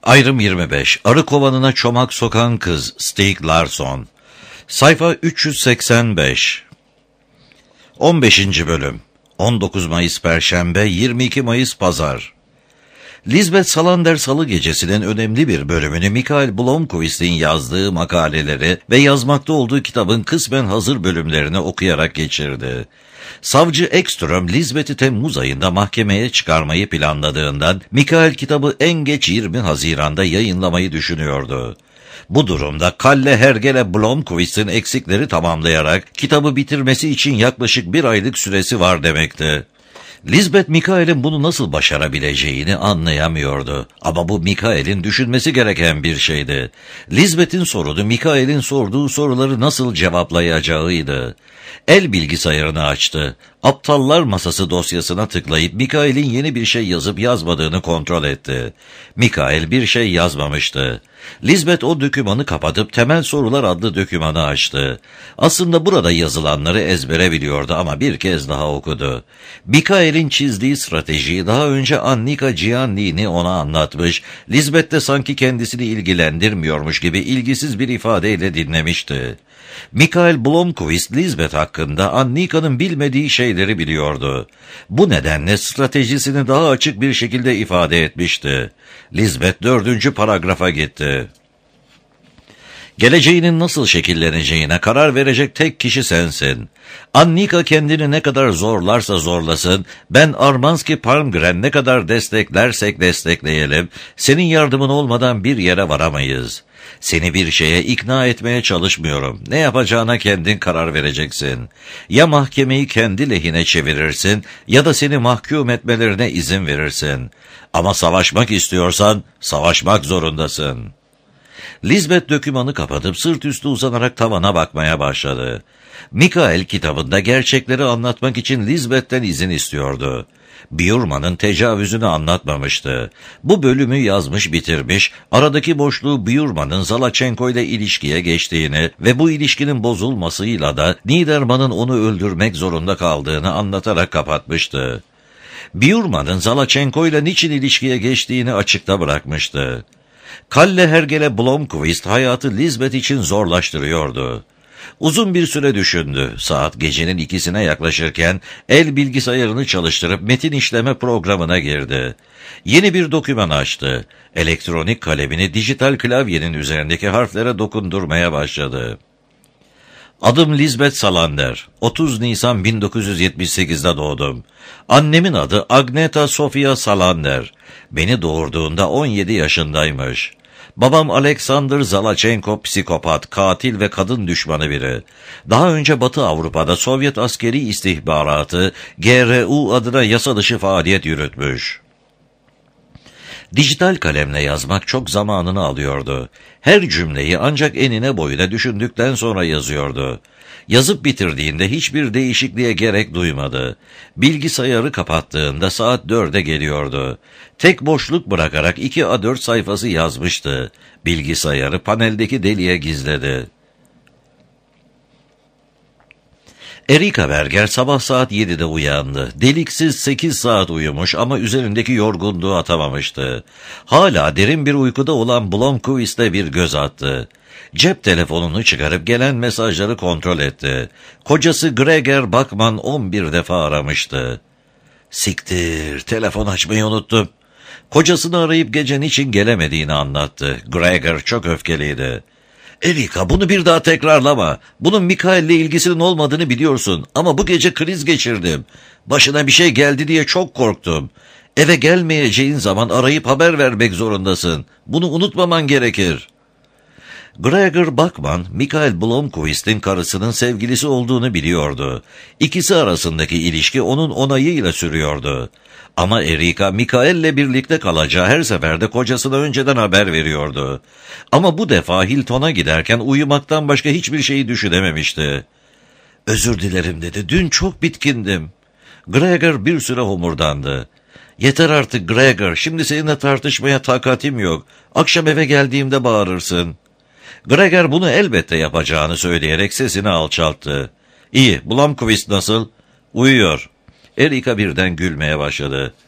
Ayrım 25. Arı kovanına çomak sokan kız Stieg Larsson. Sayfa 385. 15. bölüm. 19 Mayıs Perşembe, 22 Mayıs Pazar. Lisbeth Salander Salı Gecesi'nin önemli bir bölümünü Mikael Blomkvist'in yazdığı makaleleri ve yazmakta olduğu kitabın kısmen hazır bölümlerini okuyarak geçirdi. Savcı Ekström, Lisbeth'i Temmuz ayında mahkemeye çıkarmayı planladığından Mikael kitabı en geç 20 Haziran'da yayınlamayı düşünüyordu. Bu durumda Kalle Hergele Blomkvist'in eksikleri tamamlayarak kitabı bitirmesi için yaklaşık bir aylık süresi var demekti. Lisbeth, Mikael'in bunu nasıl başarabileceğini anlayamıyordu. Ama bu Mikael'in düşünmesi gereken bir şeydi. Lisbeth'in sorunu Mikael'in sorduğu soruları nasıl cevaplayacağıydı. El bilgisayarını açtı. Aptallar Masası dosyasına tıklayıp Mikael'in yeni bir şey yazıp yazmadığını kontrol etti. Mikael bir şey yazmamıştı. Lisbeth o dokümanı kapatıp Temel Sorular adlı dokümanı açtı. Aslında burada yazılanları ezbere biliyordu ama bir kez daha okudu. Mikael'in çizdiği stratejiyi daha önce Annika Giannini ona anlatmış, Lisbeth de sanki kendisini ilgilendirmiyormuş gibi ilgisiz bir ifadeyle dinlemişti. Mikael Blomkvist, Lisbeth hakkında Annika'nın bilmediği şeyleri biliyordu. Bu nedenle stratejisini daha açık bir şekilde ifade etmişti. Lisbeth 4. paragrafa gitti. Geleceğinin nasıl şekilleneceğine karar verecek tek kişi sensin. Annika kendini ne kadar zorlarsa zorlasın, ben Armanski Palmgren ne kadar desteklersek destekleyelim, senin yardımın olmadan bir yere varamayız. Seni bir şeye ikna etmeye çalışmıyorum. Ne yapacağına kendin karar vereceksin. Ya mahkemeyi kendi lehine çevirirsin ya da seni mahkum etmelerine izin verirsin. Ama savaşmak istiyorsan savaşmak zorundasın. Lisbeth dokümanı kapatıp sırt üstü uzanarak tavana bakmaya başladı. Mikael kitabında gerçekleri anlatmak için Lisbeth'ten izin istiyordu. Bjurman'ın tecavüzünü anlatmamıştı. Bu bölümü yazmış bitirmiş, aradaki boşluğu Bjurman'ın Zalachenko ile ilişkiye geçtiğini ve bu ilişkinin bozulmasıyla da Niederman'ın onu öldürmek zorunda kaldığını anlatarak kapatmıştı. Bjurman'ın Zalachenko ile niçin ilişkiye geçtiğini açıkta bırakmıştı. Kalle Hergele Blomkvist hayatı Lisbeth için zorlaştırıyordu. Uzun bir süre düşündü. Saat gecenin 2'sine yaklaşırken el bilgisayarını çalıştırıp metin işleme programına girdi. Yeni bir doküman açtı. Elektronik kalemini dijital klavyenin üzerindeki harflere dokundurmaya başladı. Adım Lisbeth Salander. 30 Nisan 1978'de doğdum. Annemin adı Agneta Sofia Salander. Beni doğurduğunda 17 yaşındaymış. Babam Alexander Zalachenko psikopat, katil ve kadın düşmanı biri. Daha önce Batı Avrupa'da Sovyet askeri istihbaratı GRU adına yasa dışı faaliyet yürütmüş. Dijital kalemle yazmak çok zamanını alıyordu. Her cümleyi ancak enine boyuna düşündükten sonra yazıyordu. Yazıp bitirdiğinde hiçbir değişikliğe gerek duymadı. Bilgisayarı kapattığında saat 4'e geliyordu. Tek boşluk bırakarak 2 A4 sayfası yazmıştı. Bilgisayarı paneldeki deliğe gizledi. Erika Berger sabah saat 7'de uyandı. Deliksiz 8 saat uyumuş ama üzerindeki yorgunluğu atamamıştı. Hala derin bir uykuda olan Blomkvist'e bir göz attı. Cep telefonunu çıkarıp gelen mesajları kontrol etti. Kocası Gregor Bachman 11 defa aramıştı. Siktir, telefon açmayı unuttum. Kocasını arayıp gece niçin gelemediğini anlattı. Gregor çok öfkeliydi. Erika, bunu bir daha tekrarlama. Bunun Mikael'le ilgisinin olmadığını biliyorsun ama bu gece kriz geçirdim. Başına bir şey geldi diye çok korktum. Eve gelmeyeceğin zaman arayıp haber vermek zorundasın. Bunu unutmaman gerekir. Gregor Bachman, Mikael Blomkvist'in karısının sevgilisi olduğunu biliyordu. İkisi arasındaki ilişki onun onayıyla sürüyordu. Ama Erika, Mikael'le birlikte kalacağı her seferde kocasına önceden haber veriyordu. Ama bu defa Hilton'a giderken uyumaktan başka hiçbir şeyi düşünememişti. "Özür dilerim," dedi. "Dün çok bitkindim." Gregor bir süre homurdandı. "Yeter artık Gregor, şimdi seninle tartışmaya takatim yok. Akşam eve geldiğimde bağırırsın." Gregor bunu elbette yapacağını söyleyerek sesini alçalttı. "İyi, Blomkvist nasıl?" "Uyuyor." Erika birden gülmeye başladı.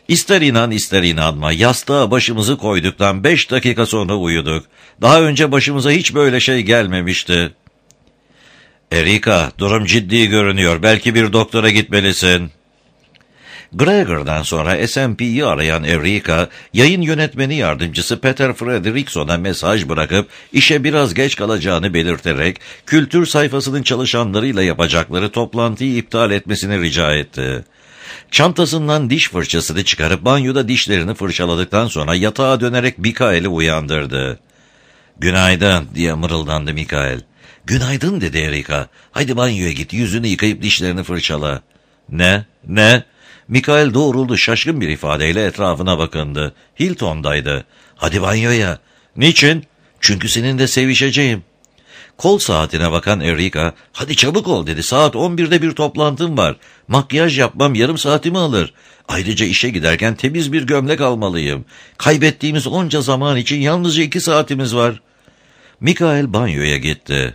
İster inan ister inanma, yastığa başımızı koyduktan 5 dakika sonra uyuduk. Daha önce başımıza hiç böyle şey gelmemişti. Erika, durum ciddi görünüyor. Belki bir doktora gitmelisin. Gregor'dan sonra S&P'yi arayan Erika, yayın yönetmeni yardımcısı Peter Fredrikson'a mesaj bırakıp işe biraz geç kalacağını belirterek kültür sayfasının çalışanlarıyla yapacakları toplantıyı iptal etmesini rica etti. Çantasından diş fırçasını çıkarıp banyoda dişlerini fırçaladıktan sonra yatağa dönerek Mikael'i uyandırdı. "Günaydın," diye mırıldandı Mikael. "Günaydın," dedi Erika. "Haydi banyoya git, yüzünü yıkayıp dişlerini fırçala." Ne? Mikael doğruldu, şaşkın bir ifadeyle etrafına bakındı. Hilton'daydı. "Hadi banyoya." "Niçin?" "Çünkü seninle sevişeceğim." Kol saatine bakan Erika, "Hadi çabuk ol," dedi. "Saat 11'de bir toplantım var. Makyaj yapmam yarım saatimi alır. Ayrıca işe giderken temiz bir gömlek almalıyım. Kaybettiğimiz onca zaman için yalnızca 2 saatimiz var." Mikael banyoya gitti.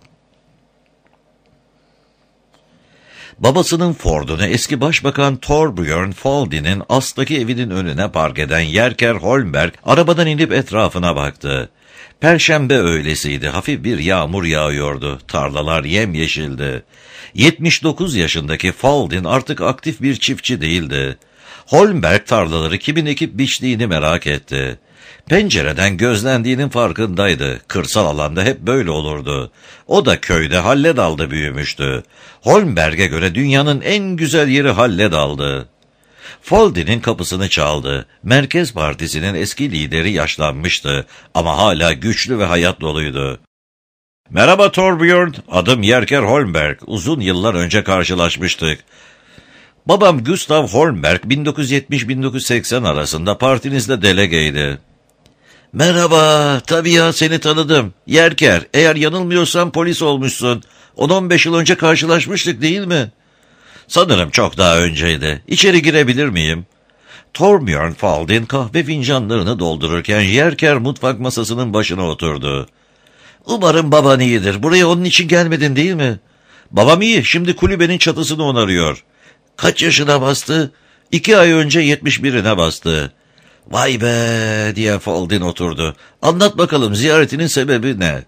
Babasının Ford'unu eski başbakan Thorbjörn Fälldin'in As'taki evinin önüne park eden Yerker Holmberg arabadan inip etrafına baktı. Perşembe öğlesiydi, hafif bir yağmur yağıyordu, tarlalar yemyeşildi. 79 yaşındaki Fälldin artık aktif bir çiftçi değildi. Holmberg tarlaları kimin ekip biçtiğini merak etti. Pencereden gözlendiğinin farkındaydı. Kırsal alanda hep böyle olurdu. O da köyde Halledal'da büyümüştü. Holmberg'e göre dünyanın en güzel yeri Halledal'dı. Fälldin'in kapısını çaldı. Merkez Partisi'nin eski lideri yaşlanmıştı ama hala güçlü ve hayat doluydu. "Merhaba Thorbjörn, adım Yerker Holmberg. Uzun yıllar önce karşılaşmıştık. Babam Gustav Holmberg 1970-1980 arasında partinizde delegeydi." "Merhaba, tabii ya, seni tanıdım. Yerker, eğer yanılmıyorsam polis olmuşsun. 10-15 yıl önce karşılaşmıştık değil mi?" "Sanırım çok daha önceydi. İçeri girebilir miyim?" Thorbjörn Fälldin kahve fincanlarını doldururken Yerker mutfak masasının başına oturdu. "Umarım baban iyidir. Buraya onun için gelmedin değil mi?" "Babam iyi. Şimdi kulübenin çatısını onarıyor." "Kaç yaşına bastı?" 2 ay önce 71'ine bastı." "Vay be," diye Fälldin oturdu. "Anlat bakalım, ziyaretinin sebebi ne?"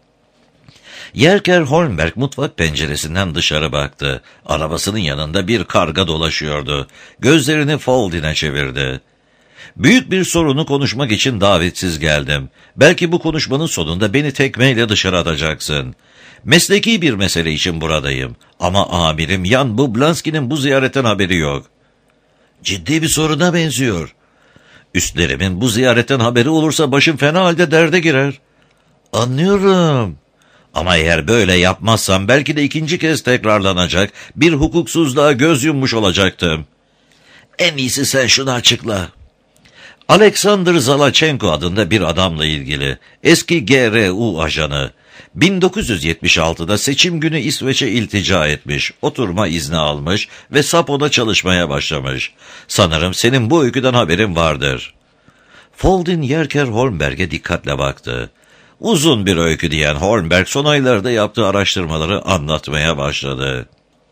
Yerker Holmberg mutfak penceresinden dışarı baktı. Arabasının yanında bir karga dolaşıyordu. Gözlerini Fälldin'e çevirdi. "Büyük bir sorunu konuşmak için davetsiz geldim. Belki bu konuşmanın sonunda beni tekmeyle dışarı atacaksın. Mesleki bir mesele için buradayım. Ama amirim Jan Bublanski'nin bu ziyaretten haberi yok." "Ciddi bir soruna benziyor." "Üstlerimin bu ziyaretten haberi olursa başım fena halde derde girer." "Anlıyorum. Ama eğer böyle yapmazsam belki de 2. kez tekrarlanacak bir hukuksuzluğa göz yummuş olacaktım." "En iyisi sen şunu açıkla." Alexander Zalachenko adında bir adamla ilgili, eski GRU ajanı. 1976'da seçim günü İsveç'e iltica etmiş, oturma izni almış ve Sapo'da çalışmaya başlamış. Sanırım senin bu öyküden haberin vardır. Fälldin Yerker Holmberg'e dikkatle baktı. Uzun bir öykü diyen Holmberg son aylarda yaptığı araştırmaları anlatmaya başladı.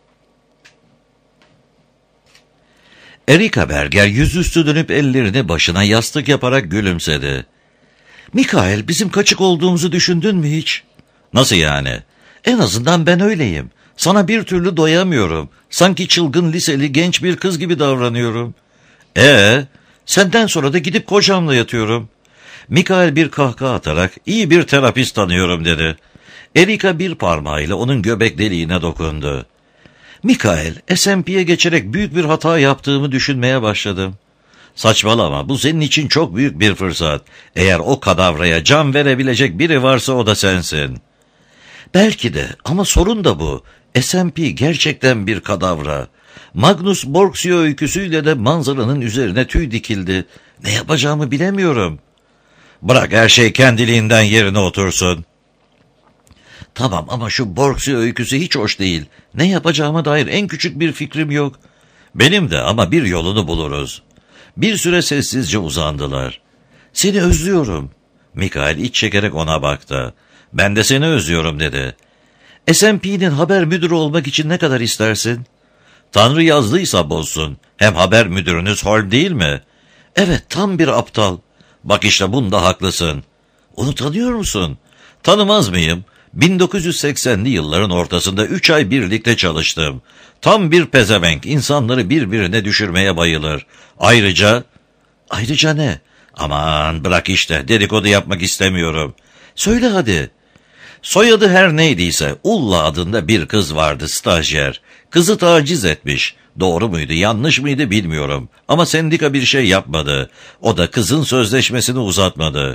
Erika Berger yüzüstü dönüp ellerini başına yastık yaparak gülümsedi. "Mikael, bizim kaçık olduğumuzu düşündün mü hiç?" "Nasıl yani?" "En azından ben öyleyim. Sana bir türlü doyamıyorum. Sanki çılgın liseli genç bir kız gibi davranıyorum." Senden sonra da gidip kocamla yatıyorum." Mikael bir kahkaha atarak "İyi bir terapist tanıyorum," dedi. Erika bir parmağıyla onun göbek deliğine dokundu. "Mikael, S&P'ye geçerek büyük bir hata yaptığımı düşünmeye başladım." "Saçmalama, bu senin için çok büyük bir fırsat. Eğer o kadavraya can verebilecek biri varsa o da sensin." "Belki de, ama sorun da bu. S&P gerçekten bir kadavra. Magnus Borgsio öyküsüyle de manzaranın üzerine tüy dikildi. Ne yapacağımı bilemiyorum." "Bırak her şey kendiliğinden yerine otursun." "Tamam ama şu Borgsio öyküsü hiç hoş değil. Ne yapacağıma dair en küçük bir fikrim yok." "Benim de, ama bir yolunu buluruz." Bir süre sessizce uzandılar. "Seni özlüyorum." Mikael iç çekerek ona baktı. "Ben de seni özlüyorum," dedi. "S&P'nin haber müdürü olmak için ne kadar istersin?" Tanrı yazdıysa bozsun. Hem haber müdürünüz Holm değil mi? Evet, tam bir aptal. Bak işte bunda haklısın. Onu tanıyor musun? Tanımaz mıyım? 1980'li yılların ortasında 3 ay birlikte çalıştım. Tam bir pezevenk, insanları birbirine düşürmeye bayılır. Ayrıca ne? Aman bırak işte, dedikodu yapmak istemiyorum. Söyle hadi. Soyadı her neydiyse Ulla adında bir kız vardı, stajyer. Kızı taciz etmiş. Doğru muydu yanlış mıydı bilmiyorum. Ama sendika bir şey yapmadı. O da kızın sözleşmesini uzatmadı.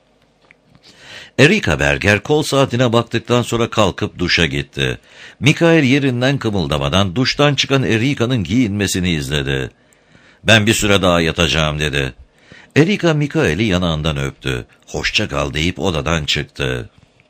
Erika Berger kol saatine baktıktan sonra kalkıp duşa gitti. Mikael yerinden kımıldamadan duştan çıkan Erika'nın giyinmesini izledi. Ben bir süre daha yatacağım dedi. Erika Mikael'i yanağından öptü. Hoşça kal deyip odadan çıktı.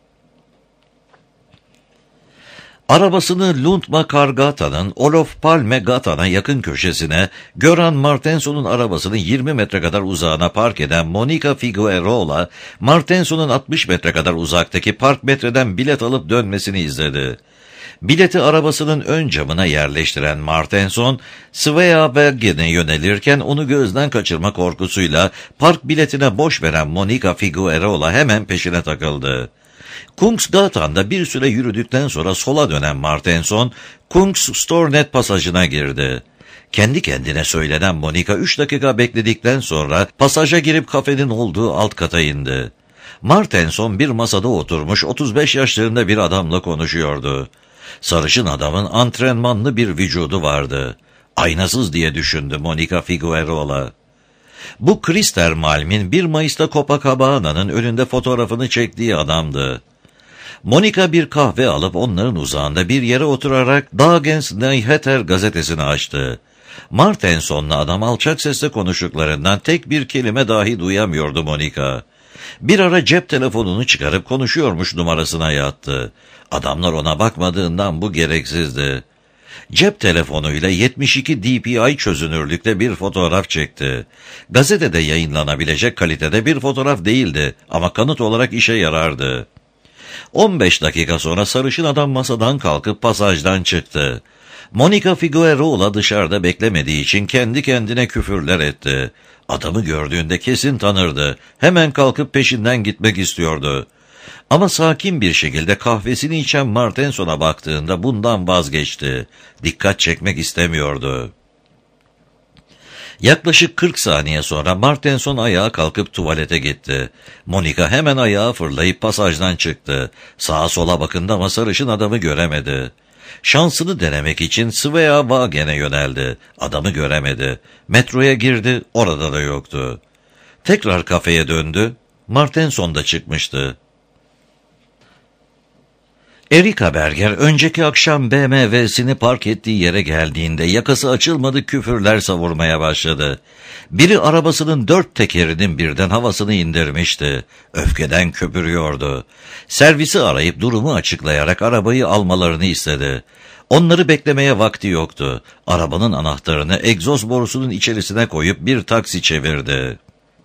Arabasını Lundmakargata'nın Olof Palme Gata'na yakın köşesine, Göran Martenson'un arabasının 20 metre kadar uzağına park eden Monica Figueroa, Martenson'un 60 metre kadar uzaktaki park metreden bilet alıp dönmesini izledi. Bileti arabasının ön camına yerleştiren Martenson, Sveabergen'e yönelirken onu gözden kaçırma korkusuyla park biletine boş veren Monica Figueroa hemen peşine takıldı. Kungsgatan'da bir süre yürüdükten sonra sola dönen Martenson, Kungsstornet pasajına girdi. Kendi kendine söylenen Monica 3 dakika bekledikten sonra pasaja girip kafenin olduğu alt kata indi. Martenson bir masada oturmuş 35 yaşlarında bir adamla konuşuyordu. Sarışın adamın antrenmanlı bir vücudu vardı. Aynasız diye düşündü Monica Figueroa. Bu Krister Malm'in 1 Mayıs'ta Copacabana'nın önünde fotoğrafını çektiği adamdı. Monica bir kahve alıp onların uzağında bir yere oturarak Dagens Nyheter gazetesini açtı. Martenson'la adam alçak sesle konuştuklarından tek bir kelime dahi duyamıyordu Monica. Bir ara cep telefonunu çıkarıp konuşuyormuş numarasına yattı. Adamlar ona bakmadığından bu gereksizdi. Cep telefonuyla 72 dpi çözünürlükte bir fotoğraf çekti. Gazetede yayınlanabilecek kalitede bir fotoğraf değildi ama kanıt olarak işe yarardı. 15 dakika sonra sarışın adam masadan kalkıp pasajdan çıktı. Monica Figueroa dışarıda beklemediği için kendi kendine küfürler etti. Adamı gördüğünde kesin tanırdı. Hemen kalkıp peşinden gitmek istiyordu. Ama sakin bir şekilde kahvesini içen Martenson'a baktığında bundan vazgeçti. Dikkat çekmek istemiyordu. Yaklaşık 40 saniye sonra Martenson ayağa kalkıp tuvalete gitti. Monica hemen ayağa fırlayıp pasajdan çıktı. Sağa sola bakındı ama sarışın adamı göremedi. Şansını denemek için Sveabergen'e yöneldi. Adamı göremedi. Metroya girdi, orada da yoktu. Tekrar kafeye döndü. Martenson da çıkmıştı. Erika Berger önceki akşam BMW'sini park ettiği yere geldiğinde yakası açılmadı küfürler savurmaya başladı. Biri arabasının 4 tekerinin birden havasını indirmişti. Öfkeden köpürüyordu. Servisi arayıp durumu açıklayarak arabayı almalarını istedi. Onları beklemeye vakti yoktu. Arabanın anahtarını egzoz borusunun içerisine koyup bir taksi çevirdi.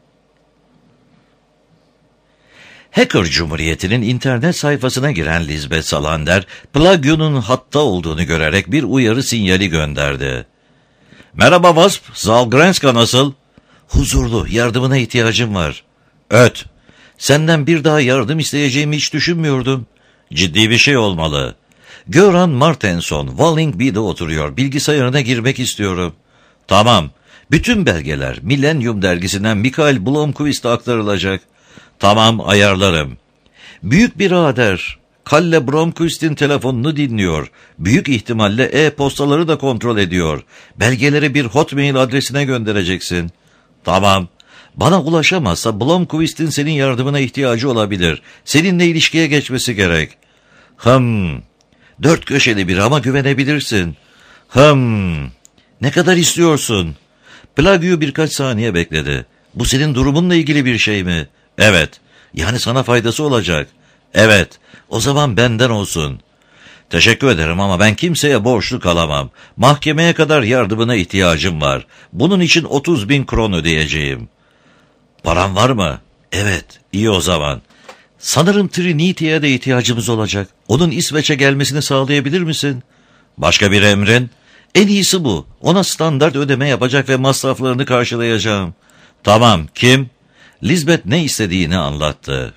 Hacker Cumhuriyeti'nin internet sayfasına giren Lisbeth Salander, Plague'nun hatta olduğunu görerek bir uyarı sinyali gönderdi. "Merhaba Wasp, Zalgrenska nasıl?" "Huzurlu, yardımına ihtiyacım var." "Öt, senden bir daha yardım isteyeceğimi hiç düşünmüyordum." "Ciddi bir şey olmalı." "Göran Martenson, Wallingby'de oturuyor, bilgisayarına girmek istiyorum." "Tamam, bütün belgeler Millennium dergisinden Mikael Blomqvist'e aktarılacak." "Tamam, ayarlarım." "Büyük birader, Kalle Blomqvist'in telefonunu dinliyor. Büyük ihtimalle e-postaları da kontrol ediyor. Belgeleri bir Hotmail adresine göndereceksin." "Tamam." "Bana ulaşamazsa Blomqvist'in senin yardımına ihtiyacı olabilir. Seninle ilişkiye geçmesi gerek." "Dört köşeli bir ama güvenebilirsin." "Ne kadar istiyorsun?" Plague birkaç saniye bekledi. "Bu senin durumunla ilgili bir şey mi?" "Evet." "Yani sana faydası olacak." "Evet." "O zaman benden olsun." "Teşekkür ederim ama ben kimseye borçlu kalamam. Mahkemeye kadar yardımına ihtiyacım var. Bunun için 30.000 kron ödeyeceğim." "Paran var mı?" "Evet." "İyi o zaman." "Sanırım Trinity'ye de ihtiyacımız olacak. Onun İsveç'e gelmesini sağlayabilir misin?" "Başka bir emrin?" En iyisi bu. Ona standart ödeme yapacak ve masraflarını karşılayacağım. Tamam, kim? Lisbeth ne istediğini anlattı.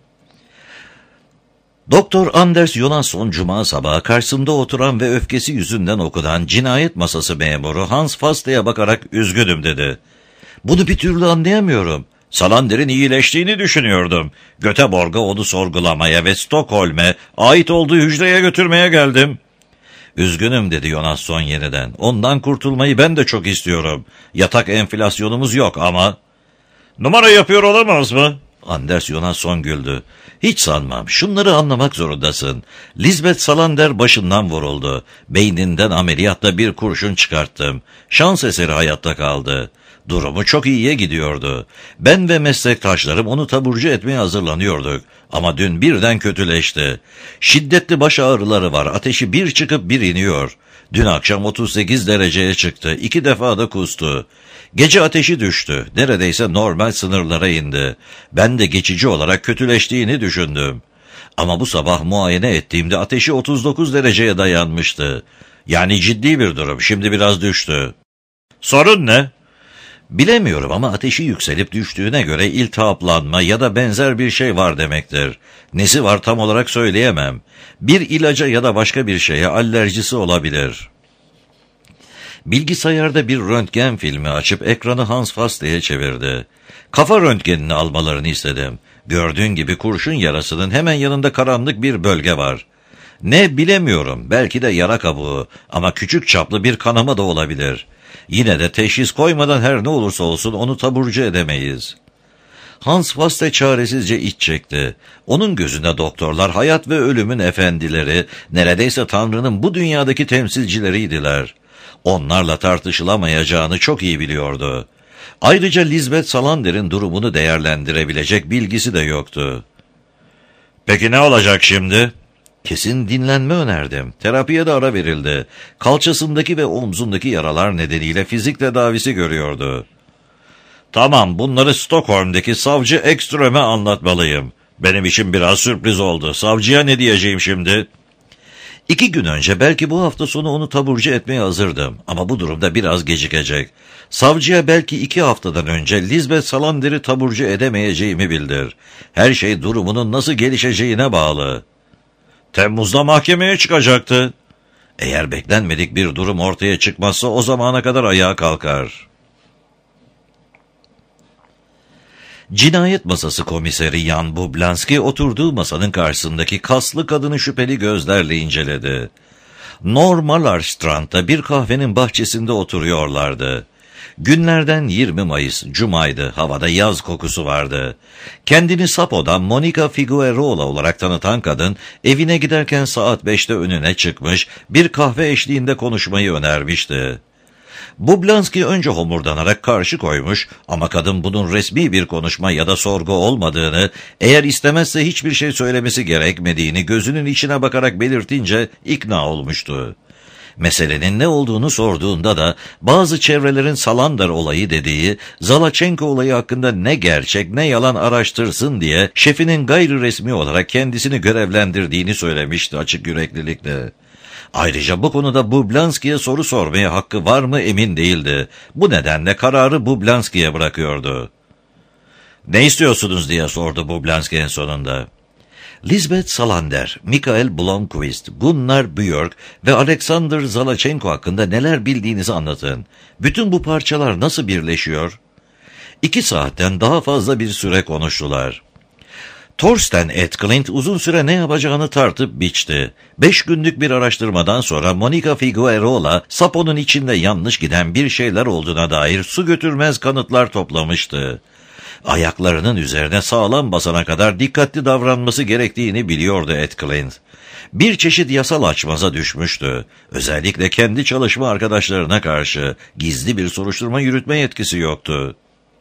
Doktor Anders Jonasson cuma sabahı karşısında oturan ve öfkesi yüzünden okudan cinayet masası memuru Hans Faste'ye bakarak üzgünüm dedi. Bunu bir türlü anlayamıyorum. Salander'in iyileştiğini düşünüyordum. Göteborg'a onu sorgulamaya ve Stockholm'e ait olduğu hücreye götürmeye geldim. Üzgünüm dedi Jonasson yeniden. Ondan kurtulmayı ben de çok istiyorum. Yatak enflasyonumuz yok ama... Numara yapıyor olamaz mı? Anders Jonasson güldü. Hiç sanmam. Şunları anlamak zorundasın. Lisbeth Salander başından vuruldu. Beyninden ameliyatla bir kurşun çıkarttım. Şans eseri hayatta kaldı. Durumu çok iyiye gidiyordu. Ben ve meslektaşlarım onu taburcu etmeye hazırlanıyorduk. Ama dün birden kötüleşti. Şiddetli baş ağrıları var. Ateşi bir çıkıp bir iniyor. Dün akşam 38 dereceye çıktı. 2 defa da kustu. Gece ateşi düştü. Neredeyse normal sınırlara indi. Ben de geçici olarak kötüleştiğini düşündüm. Ama bu sabah muayene ettiğimde ateşi 39 dereceye dayanmıştı. Yani ciddi bir durum. Şimdi biraz düştü. Sorun ne? Bilemiyorum ama ateşi yükselip düştüğüne göre iltihaplanma ya da benzer bir şey var demektir. Nesi var tam olarak söyleyemem. Bir ilaca ya da başka bir şeye alerjisi olabilir. Bilgisayarda bir röntgen filmi açıp ekranı Hans Faste'ye çevirdi. Kafa röntgenini almalarını istedim. Gördüğün gibi kurşun yarasının hemen yanında karanlık bir bölge var. Ne bilemiyorum, belki de yara kabuğu ama küçük çaplı bir kanama da olabilir. Yine de teşhis koymadan her ne olursa olsun onu taburcu edemeyiz. Hans Faste çaresizce iç çekti. Onun gözünde doktorlar hayat ve ölümün efendileri, neredeyse Tanrı'nın bu dünyadaki temsilcileriydiler. Onlarla tartışılamayacağını çok iyi biliyordu. Ayrıca Lisbeth Salander'in durumunu değerlendirebilecek bilgisi de yoktu. Peki ne olacak şimdi? Kesin dinlenme önerdim. Terapiye de ara verildi. Kalçasındaki ve omzundaki yaralar nedeniyle fizik tedavisi görüyordu. Tamam, bunları Stockholm'deki savcı Ekström'e anlatmalıyım. Benim için biraz sürpriz oldu. Savcıya ne diyeceğim şimdi? 2 gün önce belki bu hafta sonu onu taburcu etmeye hazırdım. Ama bu durumda biraz gecikecek. Savcıya belki 2 haftadan önce Lisbeth Salander'i taburcu edemeyeceğimi bildir. Her şey durumunun nasıl gelişeceğine bağlı. Temmuz'da mahkemeye çıkacaktı. Eğer beklenmedik bir durum ortaya çıkmazsa o zamana kadar ayağa kalkar. Cinayet masası komiseri Jan Bublanski oturduğu masanın karşısındaki kaslı kadını şüpheli gözlerle inceledi. Normalarstrand'da bir kahvenin bahçesinde oturuyorlardı. Günlerden 20 Mayıs, Cuma'ydı, havada yaz kokusu vardı. Kendini Sapo'dan Monica Figueroa olarak tanıtan kadın, evine giderken saat 5'te önüne çıkmış, bir kahve eşliğinde konuşmayı önermişti. Bublanski önce homurdanarak karşı koymuş ama kadın bunun resmi bir konuşma ya da sorgu olmadığını, eğer istemezse hiçbir şey söylemesi gerekmediğini gözünün içine bakarak belirtince ikna olmuştu. Meselenin ne olduğunu sorduğunda da bazı çevrelerin Salander olayı dediği, Zalachenko olayı hakkında ne gerçek ne yalan araştırsın diye şefinin gayri resmi olarak kendisini görevlendirdiğini söylemişti açık yüreklilikle. Ayrıca bu konuda Bublanski'ye soru sormaya hakkı var mı emin değildi. Bu nedenle kararı Bublanski'ye bırakıyordu. "Ne istiyorsunuz?" diye sordu Bublanski en sonunda. Lisbeth Salander, Mikael Blomqvist, Gunnar Björk ve Alexander Zalachenko hakkında neler bildiğinizi anlatın. Bütün bu parçalar nasıl birleşiyor? 2 saatten daha fazla bir süre konuştular. Thorsten Edklint uzun süre ne yapacağını tartıp biçti. 5 günlük bir araştırmadan sonra Monica Figueroa, Sapo'nun içinde yanlış giden bir şeyler olduğuna dair su götürmez kanıtlar toplamıştı. Ayaklarının üzerine sağlam basana kadar dikkatli davranması gerektiğini biliyordu Edklint. Bir çeşit yasal açmaza düşmüştü. Özellikle kendi çalışma arkadaşlarına karşı gizli bir soruşturma yürütme yetkisi yoktu.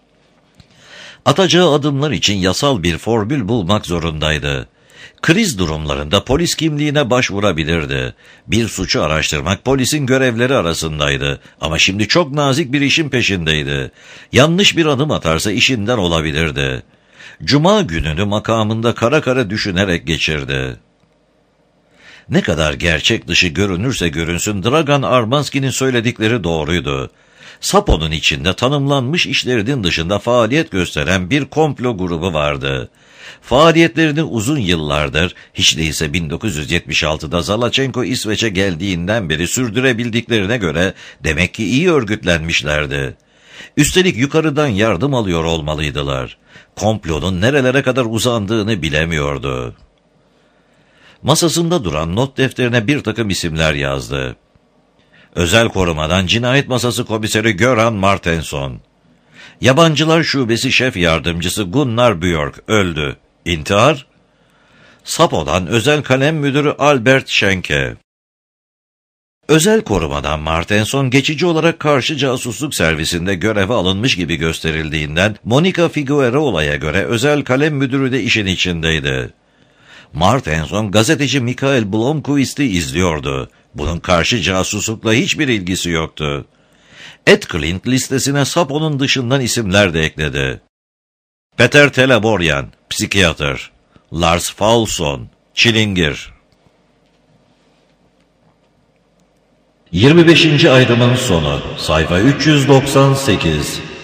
Atacağı adımlar için yasal bir formül bulmak zorundaydı. Kriz durumlarında polis kimliğine başvurabilirdi. Bir suçu araştırmak polisin görevleri arasındaydı. Ama şimdi çok nazik bir işin peşindeydi. Yanlış bir adım atarsa işinden olabilirdi. Cuma gününü makamında kara kara düşünerek geçirdi. Ne kadar gerçek dışı görünürse görünsün Dragan Armanski'nin söyledikleri doğruydu. SAPO'nun içinde tanımlanmış işlerinin dışında faaliyet gösteren bir komplo grubu vardı. Faaliyetlerini uzun yıllardır, hiç değilse 1976'da Zalachenko İsveç'e geldiğinden beri sürdürebildiklerine göre demek ki iyi örgütlenmişlerdi. Üstelik yukarıdan yardım alıyor olmalıydılar. Komplonun nerelere kadar uzandığını bilemiyordu. Masasında duran not defterine bir takım isimler yazdı. Özel korumadan cinayet masası komiseri Göran Martensson. Yabancılar şubesi şef yardımcısı Gunnar Björk öldü. İntihar? SAPO'dan özel kalem müdürü Albert Schenke. Özel korumadan Martensson geçici olarak karşı casusluk servisinde göreve alınmış gibi gösterildiğinden Monica Figueroa'ya göre özel kalem müdürü de işin içindeydi. Martensson gazeteci Mikael Blomqvist'i izliyordu. Bunun karşı casuslukla hiçbir ilgisi yoktu. Ed Clint listesine SAPO'nun dışından isimler de ekledi. Peter Teleboryan, psikiyatr. Lars Faulson, çilingir. 25. ayrımın sonu, sayfa 398.